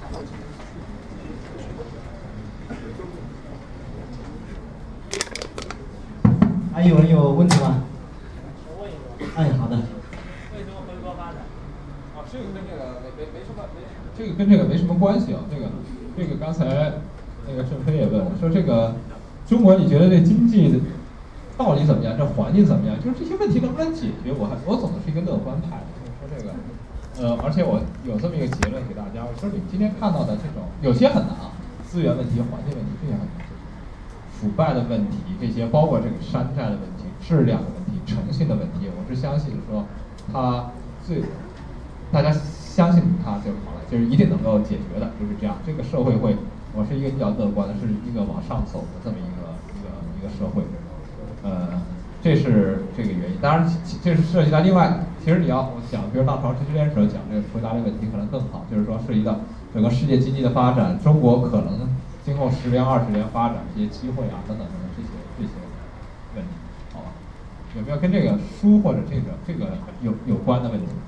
还有人有问题吗？ 我问一个。 哎，好的。 为什么回国发展？ 啊，这个跟这个没什么这个跟这个没什么关系啊。这个刚才那个郑飞也问我说，这个中国你觉得这经济到底怎么样？这环境怎么样？就是这些问题能不能解决？我总的是一个乐观派的，就是说这个而且我有这么一个结论给大家，我说你们今天看到的这种有些很难啊，资源问题、环境问题这些很难。腐败的问题，这些包括这个山寨的问题、质量的问题、诚信的问题，我是相信说，大家相信它就好了，就是一定能够解决的，就是这样。这个社会会，我是一个比较乐观的，是一个往上走的这么一个社会，这是这个原因。当然，这是涉及到另外，其实你要讲，比如浪潮之间时候讲这个回答这个问题可能更好，就是说涉及到整个世界经济的发展，中国可能今后10年、20年发展这些机会啊，等等等等这些问题，好吧？有没有跟这个书或者这个有关的问题？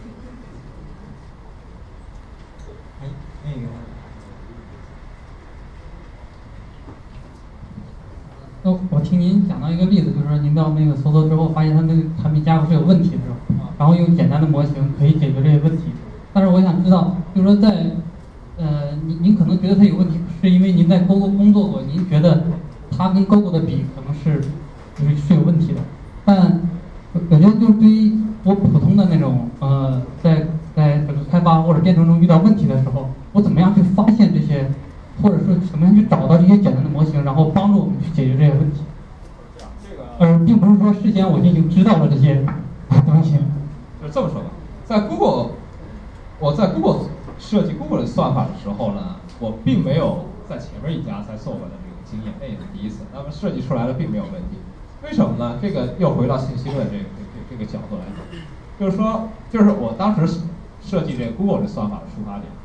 哎，那个。 我听您讲到一个例子，就是说您到那个搜索之后，发现它那个产品架构是有问题的，然后用简单的模型可以解决这些问题。但是我想知道，就是说在您可能觉得它有问题，是因为您在 Google 工作过，您觉得它跟 Google 的比可能是有问题的。但我觉得就是对于我普通的那种在整个开发或者编程中遇到问题的时候，我怎么样去发现这些？或者说怎么样去找到这些简单的模型，然后帮助我们去解决这些问题，并不是说事先我就已经知道了这些东西。 就这么说吧，我在 Google 设计 Google 的算法的时候呢，我并没有在前面一家在做过的这个经验，那也是第一次。那么设计出来的并没有问题，为什么呢？这个又回到信息论这个角度来讲，就是说，就是我当时设计这个 Google 的算法的出发点。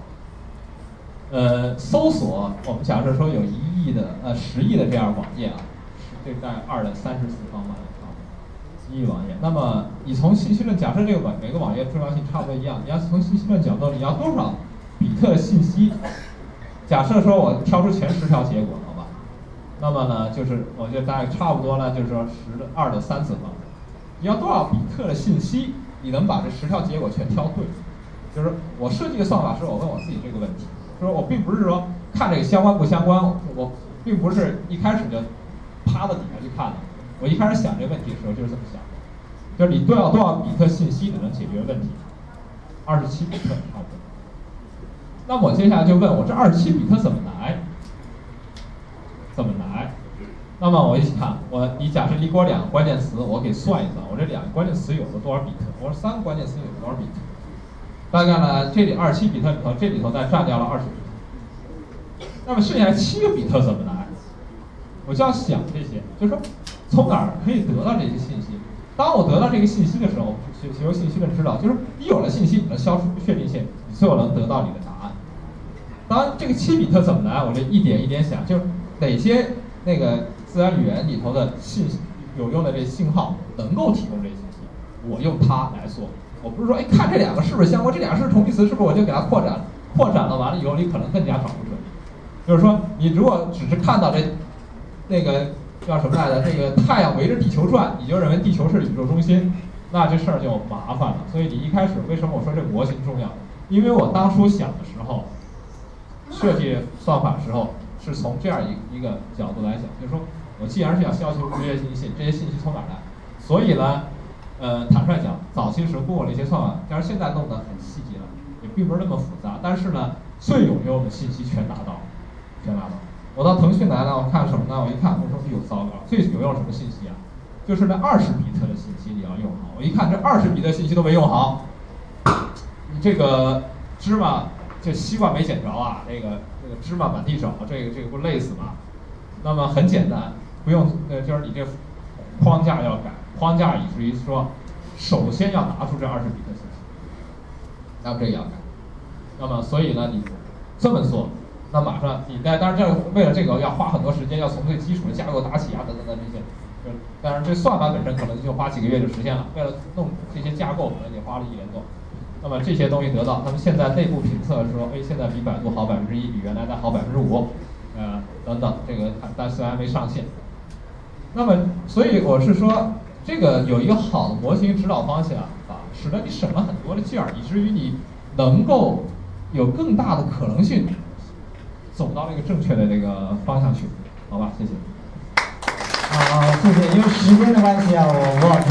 搜索，我们假设说有1亿的10亿的这样网页啊，这在2的34方嘛，1亿网页。那么你从信息论假设这个每个网页重要性差不多一样，你要从信息论角度，你要多少比特的信息？假设说我挑出前10条结果，好吧？那么呢，就是我觉得大概差不多呢，就是说2的3次方。你要多少比特的信息，你能把这10条结果全挑对？就是我设计的算法是我问我自己这个问题。说我并不是说看这个相关不相关，我并不是一开始就趴到底下去看的。我一开始想这个问题的时候就是这么想的，就是你多少比特信息你能解决问题？27比特差不多。那么我接下来就问我这27比特怎么来？怎么来？那么我一起看，你假设你给我2个关键词，我给算一算，我这2个关键词有了多少比特？我说3个关键词有了多少比特？大概呢，这里27比特里头，这里头再占掉了20比特，那么剩下7个比特怎么来？我就要想这些，就是说从哪儿可以得到这些信息？当我得到这个信息的时候，学由信息论知道，就是你有了信息，你能消除不确定性，你最后能得到你的答案。当然，这个7比特怎么来？我这一点一点想，就是哪些那个自然语言里头的有用的这信号能够提供这些信息，我用它来做。我不是说，看这2个是不是相关，这2个是同义词，是不是我就给它扩展了，完了以后你可能更加找不准。就是说，你如果只是看到那个叫什么来着，这个太阳围着地球转，你就认为地球是宇宙中心，那这事儿就麻烦了。所以你一开始为什么我说这个模型重要？因为我当初想的时候，设计算法的时候是从这样一个角度来讲，就是说我既然是要消除不确定性，这些信息从哪来？所以呢。坦率讲，早期时候Google的一些算法，但是现在弄得很细节了，也并不是那么复杂。但是呢，最有用的信息全拿到。我到腾讯来了，我看什么呢？我一看，我说哟，糟糕，最有用什么信息啊？就是那20比特的信息你要用好。我一看这20比特信息都没用好，你这个芝麻这西瓜没捡着啊，这个芝麻满地找，这个不累死吗？那么很简单，不用就是你这框架要改。框架以至于说，首先要拿出这20比特信息，那么这个要改。那么所以呢，你这么做，那马上你当然为了这个要花很多时间，要从最基础的架构打起啊，等等这些。当然这算法本身可能就花几个月就实现了，为了弄这些架构，可能也花了1年多。 那么这些东西得到，那么现在内部评测说，哎，现在比百度好1%，比原来的好5%，等等，这个但虽然没上线。那么，所以我是说，这个有一个好的模型指导方向啊，使得你省了很多的劲儿，以至于你能够有更大的可能性走到那个正确的这个方向去，好吧？谢谢。 好，谢谢。因为时间的关系啊，我